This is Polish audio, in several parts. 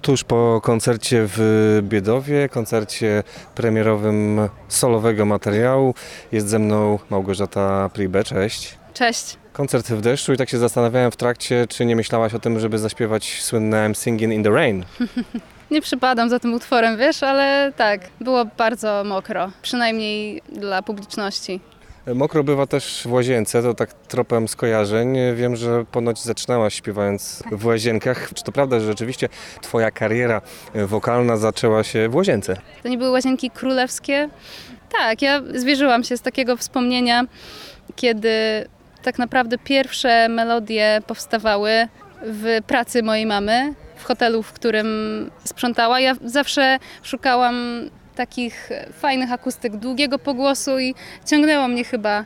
Tuż po koncercie w Biedowie, koncercie premierowym solowego materiału, jest ze mną Małgorzata Pribe. Cześć. Cześć. Koncert w deszczu i tak się zastanawiałem w trakcie, czy nie myślałaś o tym, żeby zaśpiewać słynne I'm Singing in the Rain. Nie przypadam za tym utworem, wiesz, ale tak, było bardzo mokro, przynajmniej dla publiczności. Mokro bywa też w łazience, to tak tropem skojarzeń. Wiem, że ponoć zaczynałaś śpiewając w łazienkach. Czy to prawda, że rzeczywiście twoja kariera wokalna zaczęła się w łazience? To nie były łazienki królewskie? Tak, ja zwierzyłam się z takiego wspomnienia, kiedy tak naprawdę pierwsze melodie powstawały w pracy mojej mamy, w hotelu, w którym sprzątała. Ja zawsze szukałam takich fajnych akustyk, długiego pogłosu i ciągnęło mnie chyba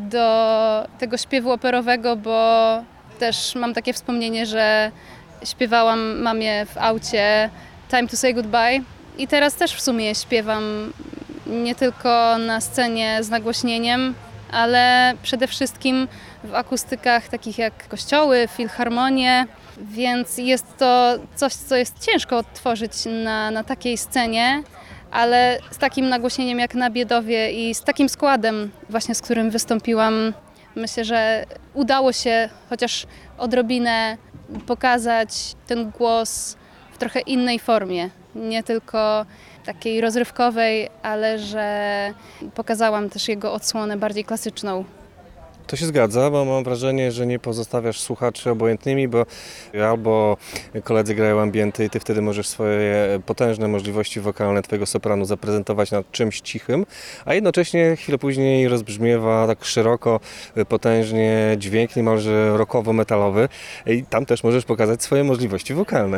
do tego śpiewu operowego, bo też mam takie wspomnienie, że śpiewałam mamie w aucie Time to Say Goodbye i teraz też w sumie śpiewam nie tylko na scenie z nagłośnieniem, ale przede wszystkim w akustykach takich jak kościoły, filharmonie, więc jest to coś, co jest ciężko odtworzyć na takiej scenie, ale z takim nagłośnieniem jak na Biedowie i z takim składem właśnie, z którym wystąpiłam, myślę, że udało się chociaż odrobinę pokazać ten głos w trochę innej formie, nie tylko takiej rozrywkowej, ale że pokazałam też jego odsłonę bardziej klasyczną. To się zgadza, bo mam wrażenie, że nie pozostawiasz słuchaczy obojętnymi, bo albo koledzy grają ambienty i ty wtedy możesz swoje potężne możliwości wokalne twojego sopranu zaprezentować nad czymś cichym, a jednocześnie chwilę później rozbrzmiewa tak szeroko, potężnie dźwięk niemalże rockowo-metalowy i tam też możesz pokazać swoje możliwości wokalne.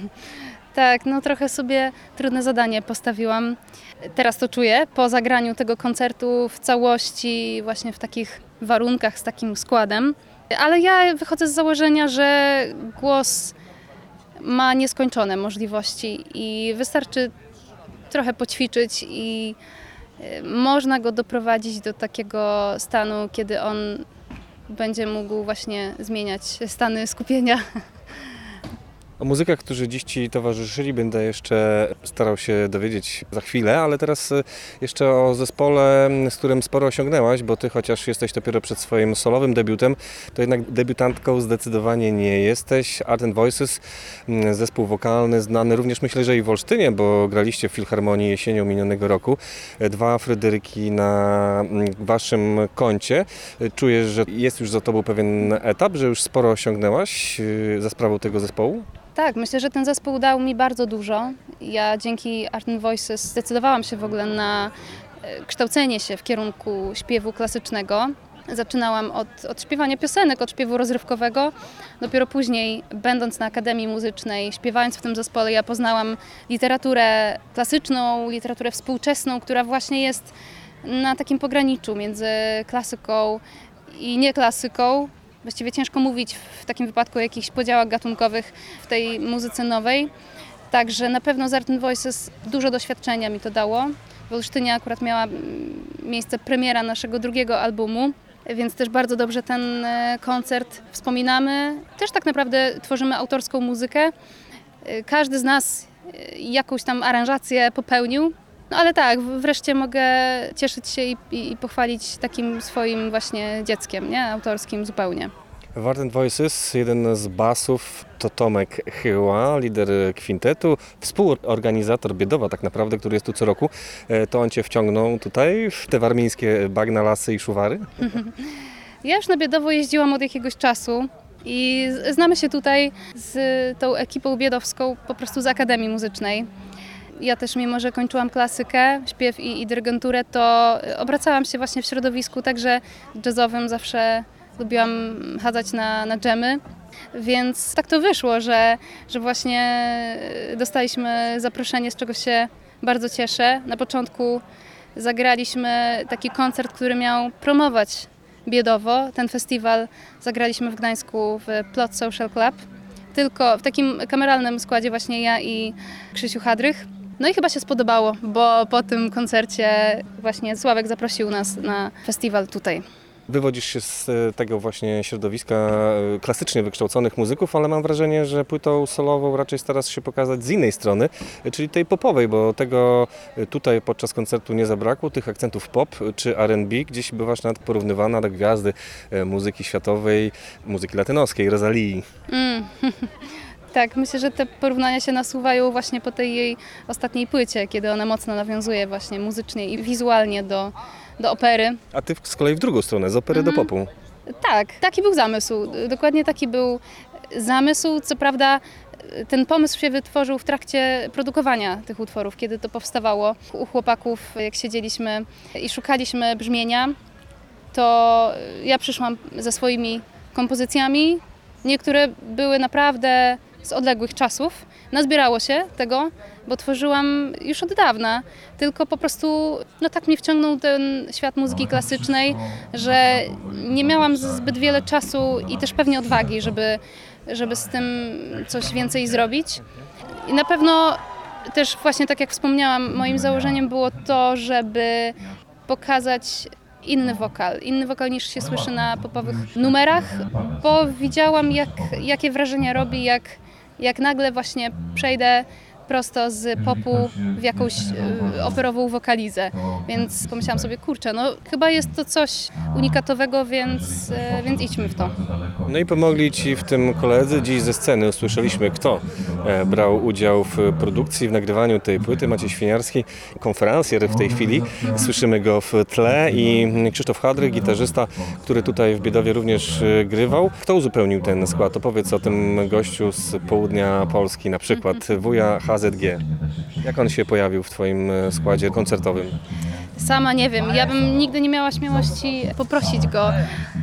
Tak, no trochę sobie trudne zadanie postawiłam. Teraz to czuję po zagraniu tego koncertu w całości, właśnie w takich warunkach, z takim składem. Ale ja wychodzę z założenia, że głos ma nieskończone możliwości i wystarczy trochę poćwiczyć i można go doprowadzić do takiego stanu, kiedy on będzie mógł właśnie zmieniać stany skupienia. O muzykach, którzy dziś Ci towarzyszyli, będę jeszcze starał się dowiedzieć za chwilę, ale teraz jeszcze o zespole, z którym sporo osiągnęłaś, bo Ty chociaż jesteś dopiero przed swoim solowym debiutem, to jednak debiutantką zdecydowanie nie jesteś. Art and Voices, zespół wokalny znany również myślę, że i w Olsztynie, bo graliście w Filharmonii jesienią minionego roku. 2 Fryderyki na Waszym koncie. Czujesz, że jest już za Tobą pewien etap, że już sporo osiągnęłaś za sprawą tego zespołu? Tak, myślę, że ten zespół dał mi bardzo dużo. Ja dzięki Art and Voices zdecydowałam się w ogóle na kształcenie się w kierunku śpiewu klasycznego. Zaczynałam od śpiewania piosenek, od śpiewu rozrywkowego. Dopiero później, będąc na Akademii Muzycznej, śpiewając w tym zespole, ja poznałam literaturę klasyczną, literaturę współczesną, która właśnie jest na takim pograniczu między klasyką i nieklasyką. Właściwie ciężko mówić w takim wypadku o jakichś podziałach gatunkowych w tej muzyce nowej. Także na pewno z Art and Voices dużo doświadczenia mi to dało. W Olsztynie akurat miała miejsce premiera naszego drugiego albumu, więc też bardzo dobrze ten koncert wspominamy. Też tak naprawdę tworzymy autorską muzykę. Każdy z nas jakąś tam aranżację popełnił. No ale tak, wreszcie mogę cieszyć się i pochwalić takim swoim właśnie dzieckiem, nie? Autorskim zupełnie. W Art and Voices jeden z basów to Tomek Chyła, lider kwintetu, współorganizator Biedowa tak naprawdę, który jest tu co roku. To on Cię wciągnął tutaj w te warmińskie bagna, lasy i szuwary? Ja już na Biedowo jeździłam od jakiegoś czasu i znamy się tutaj z tą ekipą biedowską po prostu z Akademii Muzycznej. Ja też, mimo że kończyłam klasykę, śpiew i dyrygenturę, to obracałam się właśnie w środowisku także jazzowym. Zawsze lubiłam chadzać na dżemy, więc tak to wyszło, że właśnie dostaliśmy zaproszenie, z czego się bardzo cieszę. Na początku zagraliśmy taki koncert, który miał promować Biedowo. Ten festiwal zagraliśmy w Gdańsku w Plot Social Club. Tylko w takim kameralnym składzie właśnie ja i Krzysiu Hadrych. No i chyba się spodobało, bo po tym koncercie właśnie Sławek zaprosił nas na festiwal tutaj. Wywodzisz się z tego właśnie środowiska klasycznie wykształconych muzyków, ale mam wrażenie, że płytą solową raczej starasz się pokazać z innej strony, czyli tej popowej, bo tego tutaj podczas koncertu nie zabrakło, tych akcentów pop czy R&B. Gdzieś bywasz nawet porównywana do gwiazdy muzyki światowej, muzyki latynoskiej, Rosalii. Tak, myślę, że te porównania się nasuwają właśnie po tej jej ostatniej płycie, kiedy ona mocno nawiązuje właśnie muzycznie i wizualnie do opery. A ty z kolei w drugą stronę, z opery do popu. Tak, taki był zamysł. Dokładnie taki był zamysł. Co prawda ten pomysł się wytworzył w trakcie produkowania tych utworów, kiedy to powstawało. U chłopaków, jak siedzieliśmy i szukaliśmy brzmienia, to ja przyszłam ze swoimi kompozycjami. Niektóre były naprawdę z odległych czasów. Nazbierało się tego, bo tworzyłam już od dawna, tylko po prostu tak mnie wciągnął ten świat muzyki klasycznej, że nie miałam zbyt wiele czasu i też pewnie odwagi, żeby z tym coś więcej zrobić. I na pewno też właśnie tak jak wspomniałam, moim założeniem było to, żeby pokazać inny wokal niż się słyszy na popowych numerach, bo widziałam jakie wrażenie robi, jak nagle właśnie przejdę prosto z popu w jakąś operową wokalizę. Więc pomyślałam sobie, kurczę, chyba jest to coś unikatowego, więc idźmy w to. No i pomogli Ci w tym koledzy. Dziś ze sceny usłyszeliśmy, kto brał udział w produkcji, w nagrywaniu tej płyty. Maciej Świniarski, konferencjer w tej chwili. Słyszymy go w tle i Krzysztof Hadrych, gitarzysta, który tutaj w Biedowie również grywał. Kto uzupełnił ten skład? Opowiedz o tym gościu z południa Polski, na przykład wuja HZG. Jak on się pojawił w Twoim składzie koncertowym? Sama nie wiem. Ja bym nigdy nie miała śmiałości poprosić go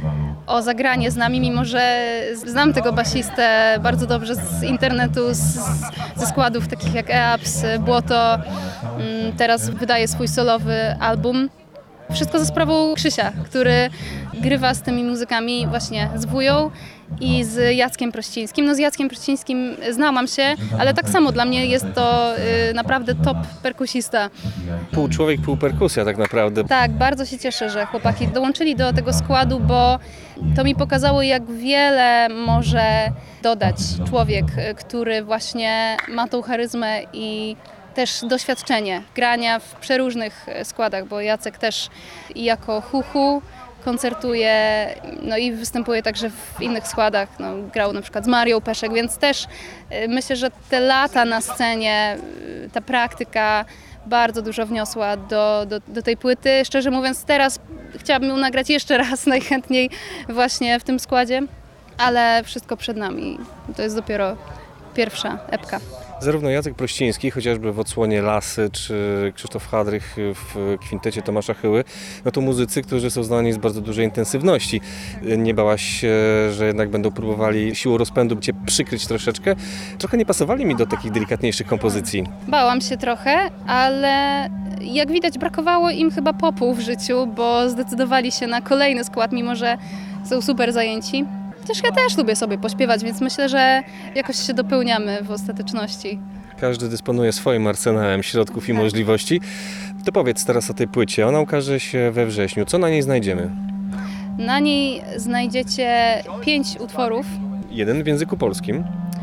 o zagranie z nami, mimo że znam tego basistę bardzo dobrze z internetu, ze składów takich jak EAPS, Błoto. Teraz wydaje swój solowy album. Wszystko za sprawą Krzysia, który grywa z tymi muzykami właśnie z wują i z Jackiem Prościńskim. Z Jackiem Prościńskim znałam się, ale tak samo dla mnie jest to naprawdę top perkusista. Pół człowiek, pół perkusja tak naprawdę. Tak, bardzo się cieszę, że chłopaki dołączyli do tego składu, bo to mi pokazało, jak wiele może dodać człowiek, który właśnie ma tą charyzmę i też doświadczenie grania w przeróżnych składach, bo Jacek też i jako huhu koncertuje, i występuje także w innych składach. Grał na przykład z Marią Peszek, więc też myślę, że te lata na scenie, ta praktyka bardzo dużo wniosła do tej płyty. Szczerze mówiąc, teraz chciałabym ją nagrać jeszcze raz, najchętniej właśnie w tym składzie, ale wszystko przed nami. To jest dopiero pierwsza epka. Zarówno Jacek Prościński, chociażby w odsłonie Lasy, czy Krzysztof Hadrych w kwintecie Tomasza Chyły, to muzycy, którzy są znani z bardzo dużej intensywności. Nie bałaś się, że jednak będą próbowali siłą rozpędu Cię przykryć troszeczkę? Trochę nie pasowali mi do takich delikatniejszych kompozycji. Bałam się trochę, ale jak widać brakowało im chyba popu w życiu, bo zdecydowali się na kolejny skład, mimo że są super zajęci. Chociaż ja też lubię sobie pośpiewać, więc myślę, że jakoś się dopełniamy w ostateczności. Każdy dysponuje swoim arsenałem środków i możliwości. To powiedz teraz o tej płycie. Ona ukaże się we wrześniu. Co na niej znajdziemy? Na niej znajdziecie 5 utworów. Jeden w języku polskim.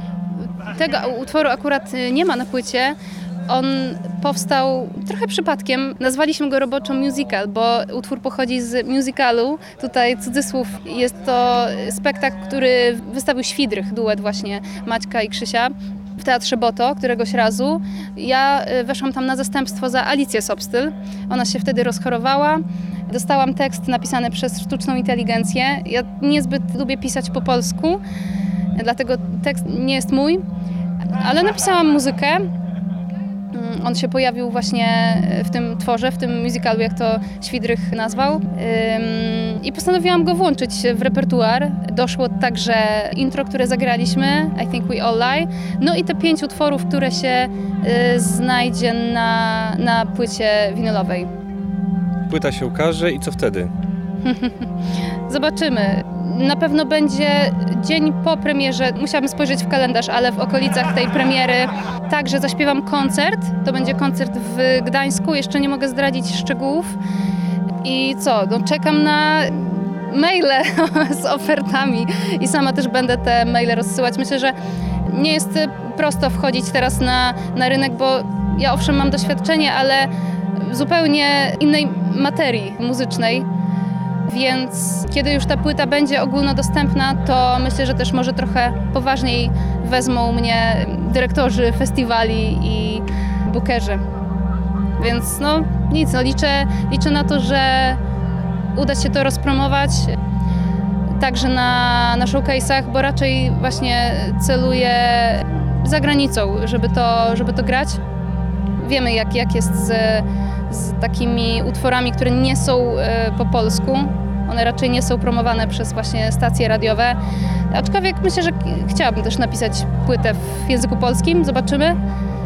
Tego utworu akurat nie ma na płycie. On powstał trochę przypadkiem. Nazwaliśmy go roboczo musical, bo utwór pochodzi z musicalu. Tutaj cudzysłów, jest to spektakl, który wystawił Świdrych, duet właśnie Maćka i Krzysia w Teatrze Boto któregoś razu. Ja weszłam tam na zastępstwo za Alicję Sobstyl. Ona się wtedy rozchorowała. Dostałam tekst napisany przez sztuczną inteligencję. Ja niezbyt lubię pisać po polsku, dlatego tekst nie jest mój, ale napisałam muzykę. On się pojawił właśnie w tym tworze, w tym musicalu, jak to Świdrych nazwał. I postanowiłam go włączyć w repertuar. Doszło także intro, które zagraliśmy, I Think We All Lie. I te 5 utworów, które się znajdzie na płycie winylowej. Płyta się ukaże i co wtedy? Zobaczymy. Na pewno będzie dzień po premierze, musiałabym spojrzeć w kalendarz, ale w okolicach tej premiery także zaśpiewam koncert. To będzie koncert w Gdańsku, jeszcze nie mogę zdradzić szczegółów. I co, czekam maile z ofertami i sama też będę te maile rozsyłać. Myślę, że nie jest prosto wchodzić teraz na rynek, bo ja owszem mam doświadczenie, ale w zupełnie innej materii muzycznej. Więc kiedy już ta płyta będzie ogólnodostępna, to myślę, że też może trochę poważniej wezmą mnie dyrektorzy festiwali i bookerzy. Więc nic, liczę na to, że uda się to rozpromować także na showcase'ach, bo raczej właśnie celuję za granicą, żeby to grać. Wiemy jak jest z takimi utworami, które nie są po polsku. One raczej nie są promowane przez właśnie stacje radiowe. Aczkolwiek myślę, że chciałabym też napisać płytę w języku polskim. Zobaczymy.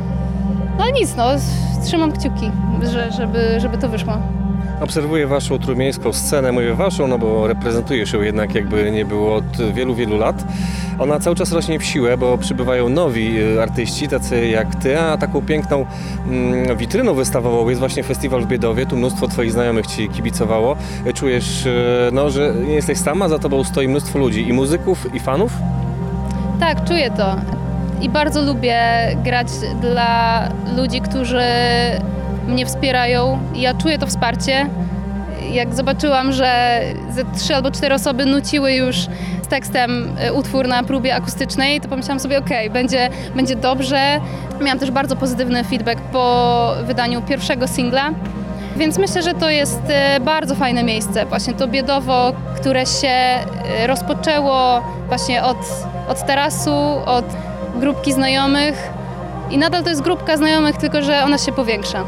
No ale nic, trzymam kciuki, żeby to wyszło. Obserwuję waszą trójmiejską scenę, mówię waszą, bo reprezentujesz ją jednak jakby nie było od wielu, wielu lat. Ona cały czas rośnie w siłę, bo przybywają nowi artyści, tacy jak ty, a taką piękną witryną wystawową jest właśnie festiwal w Biedowie. Tu mnóstwo twoich znajomych ci kibicowało. Czujesz, że nie jesteś sama, za tobą stoi mnóstwo ludzi, i muzyków, i fanów? Tak, czuję to. I bardzo lubię grać dla ludzi, którzy mnie wspierają. Ja czuję to wsparcie. Jak zobaczyłam, że ze 3 albo 4 osoby nuciły już z tekstem utwór na próbie akustycznej, to pomyślałam sobie, będzie dobrze. Miałam też bardzo pozytywny feedback po wydaniu pierwszego singla, więc myślę, że to jest bardzo fajne miejsce. Właśnie to Biedowo, które się rozpoczęło właśnie od tarasu, od grupki znajomych i nadal to jest grupka znajomych, tylko że ona się powiększa.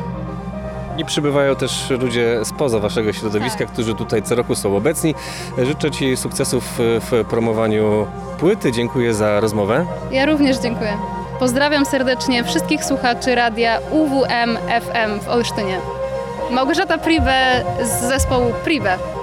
I przybywają też ludzie spoza waszego środowiska, którzy tutaj co roku są obecni. Życzę ci sukcesów w promowaniu płyty. Dziękuję za rozmowę. Ja również dziękuję. Pozdrawiam serdecznie wszystkich słuchaczy radia UWM FM w Olsztynie. Małgorzata Priwe z zespołu Prive.